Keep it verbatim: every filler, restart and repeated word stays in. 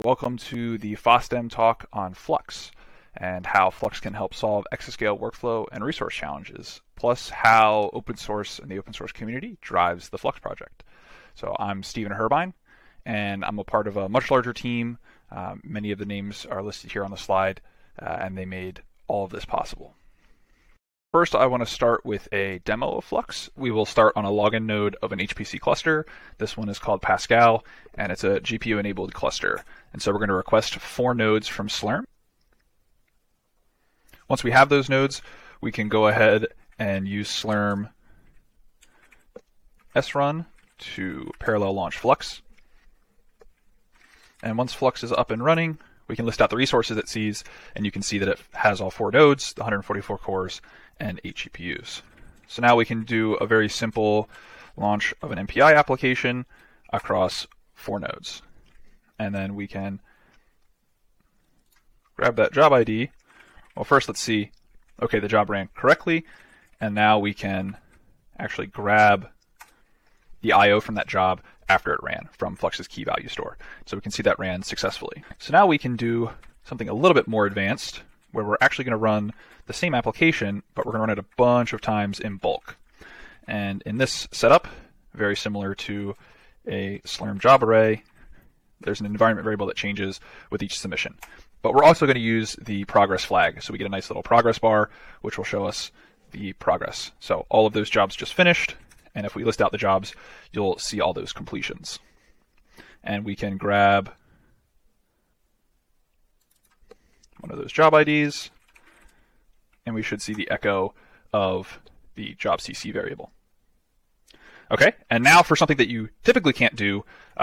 Welcome to the FOSDEM talk on Flux and how Flux can help solve exascale workflow and resource challenges, plus how open source and the open source community drives the Flux project. So I'm Stephen Herbine, and I'm a part of a much larger team. Uh, many of the names are listed here on the slide, uh, and they made all of this possible. First, I want to start with a demo of Flux. We will start on a login node of an H P C cluster. This one is called Pascal, and it's a G P U-enabled cluster. And so we're going to request four nodes from Slurm. Once we have those nodes, we can go ahead and use Slurm srun to parallel launch Flux. And once Flux is up and running, we can list out the resources it sees, and you can see that it has all four nodes, one hundred forty-four cores, and eight G P Us. So now we can do a very simple launch of an M P I application across four nodes. And then we can grab that job I D. Well, first let's see, okay, the job ran correctly, and now we can actually grab the I O from that job after it ran from Flux's key value store. So we can see that ran successfully. So now we can do something a little bit more advanced, where we're actually going to run the same application, but we're going to run it a bunch of times in bulk. And in this setup, very similar to a Slurm job array, there's an environment variable that changes with each submission. But we're also going to use the progress flag, so we get a nice little progress bar, which will show us the progress. So all of those jobs just finished, and if we list out the jobs, you'll see all those completions. And we can grab one of those job I Ds, and we should see the echo of the job C C variable. Okay, and now for something that you typically can't do,